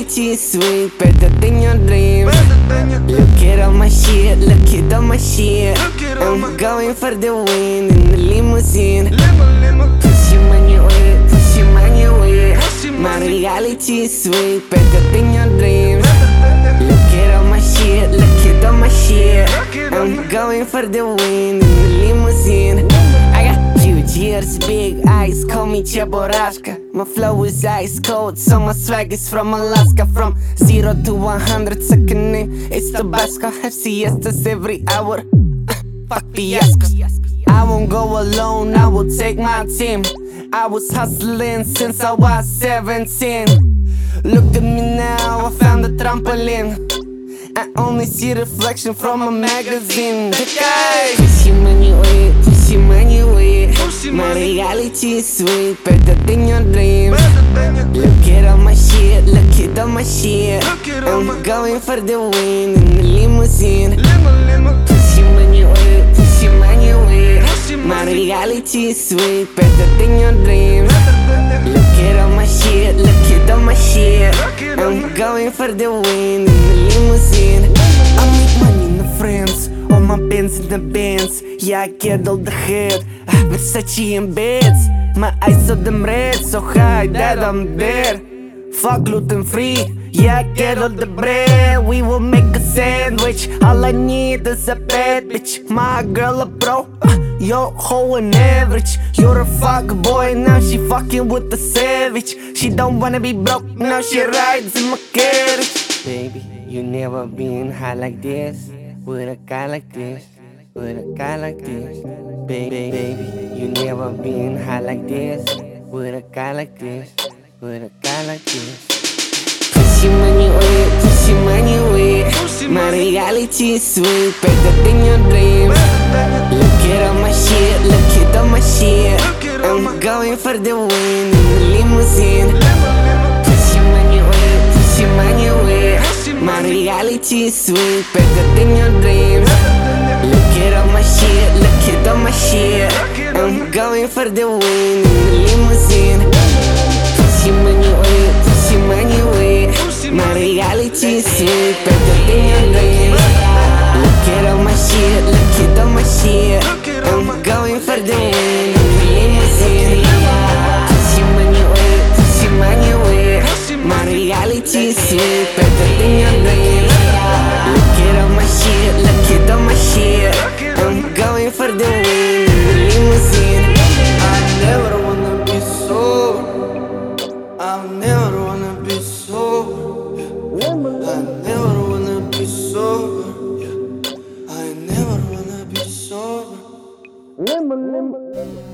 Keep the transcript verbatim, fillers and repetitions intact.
reality is sweet, better than your dreams. Look at all my shit, look at all my shit. I'm going for the win in the limousine. Push your money away, push your money away. My reality is sweet, better than your dreams. Look at all my shit, look at all my shit. I'm going for the win in the limousine. I got huge ears, big eyes, call me Cheborashka. My flow is ice cold, so my swag is from Alaska. From zero to one hundred, second name, it's Tabasco. Have siestas every hour, fuck fiascos. I won't go alone, I will take my team. I was hustling since I was seventeen. Look at me now, I found a trampoline. I only see reflection from a magazine. Okay. Push your money away, push your money away. My reality is sweet, better than your dreams. Look at all my shit, look at all my shit. I'm going for the win in the limousine. Push your money away, push your money away. My reality is sweet, better than your dreams. Look at all my shit, look at all my shit. I'm going for the win in the limousine. I make money in the friends, all my pins in the bands. Yeah, I get all the head, Versace and beds. My eyes are them red, so high that I'm dead. Fuck gluten free, yeah, I get all the bread. We will make a sandwich, all I need is a bad bitch. My girl a pro, uh, yo hoe an average. You're a fuck boy, now she fucking with the savage. She don't wanna be broke, now she rides in my carriage. Baby, you never been high like this, with a guy like this, with a guy like this. Baby, baby, you never been high like this, with a guy like this, with a guy like this. Push your money away, push your money away. My reality is sweet, better than your dreams. Look at all my shit, look at all my shit. I'm going for the win in the limousine. Push your money away, push your money away. My reality is sweet, better than your dreams. Look at all my shit, look at all my shit. I'm going for the win in the limousine. Push your money away, push your money away. My reality is sweet, better than your dreams. Look at all my shit, look at all my shit. I'm going for the win in the limousine. Push your money away, push your money away. My reality is sweet, better than your dreams. Look at all my shit, look at all my shit. I'm going for the win in the limousine. I never wanna be sober. I never wanna be sober. I never wanna be sober. I never wanna be sober.